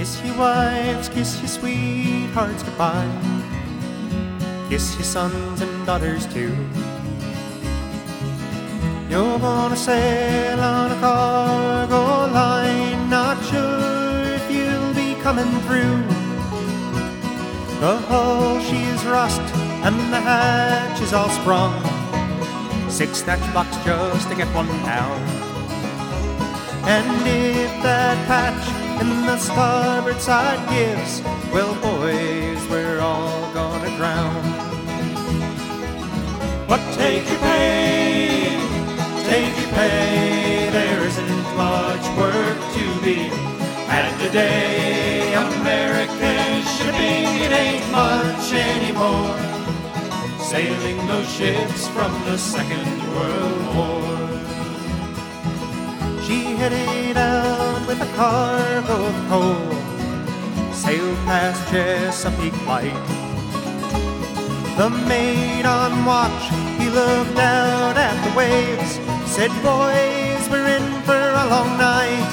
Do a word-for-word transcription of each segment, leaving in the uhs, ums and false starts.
Kiss your wives, kiss your sweethearts goodbye. Kiss your sons and daughters too. You're gonna sail on a cargo line, not sure if you'll be coming through. The hull, she is rust, and the hatch is all sprung. Six snatch blocks just to get one down. And if that patch in the starboard side gives, well, boys, we're all gonna drown. But take your pay, take your pay, there isn't much work to be had today. American shipping, it ain't much anymore, sailing those ships from the Second World War. She headed out with a cargo of coal, sailed past Chesapeake Light. The mate on watch, he looked out at the waves, said, boys, we're in for a long night.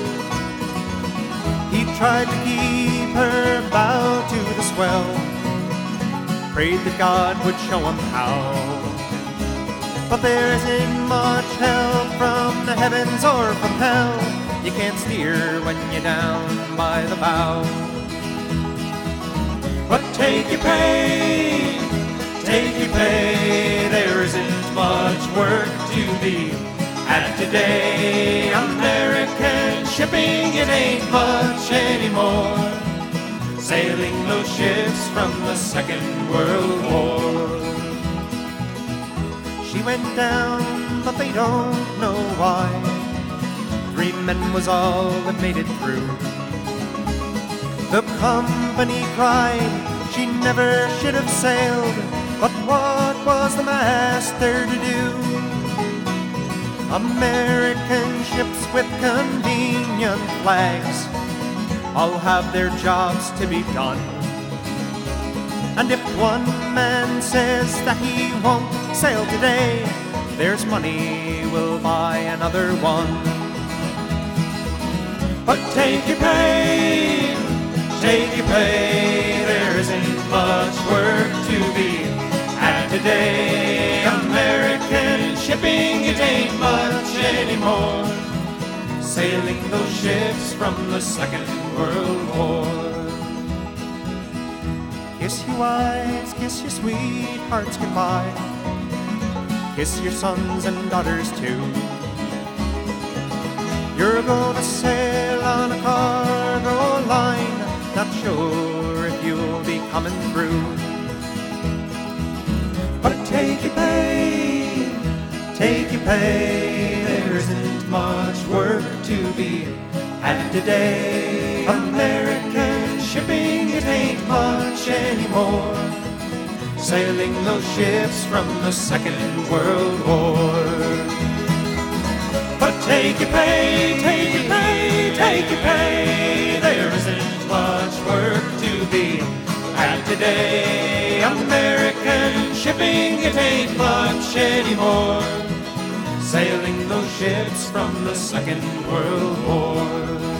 He tried to keep her bow to the swell, prayed that God would show him how. But there isn't much help from the heavens or from hell. You can't steer when you're down by the bow. But take your pay, take your pay, there isn't much work to be had today. American shipping, it ain't much anymore, sailing those ships from the Second World War. She went down, but they don't know why. Three men was all that made it through. The company cried she never should have sailed, but what was the master to do? American ships with convenient flags all have their jobs to be done. And if one man says that he won't sail today, there's money will buy another one. But take your pay, take your pay, there isn't much work to be had today. American shipping, it ain't much anymore, sailing those ships from the Second World War. Kiss your wives, kiss your sweethearts goodbye. Kiss your sons and daughters too. You're gonna sail on a cargo line, not sure if you'll be coming through. But take your pay, take your pay, there isn't much work to be had today. American shipping, it ain't much anymore, sailing those ships from the Second World War. But take your pay, take your pay, take your pay, there isn't much work to be had today. American shipping, it ain't much anymore, sailing those ships from the Second World War.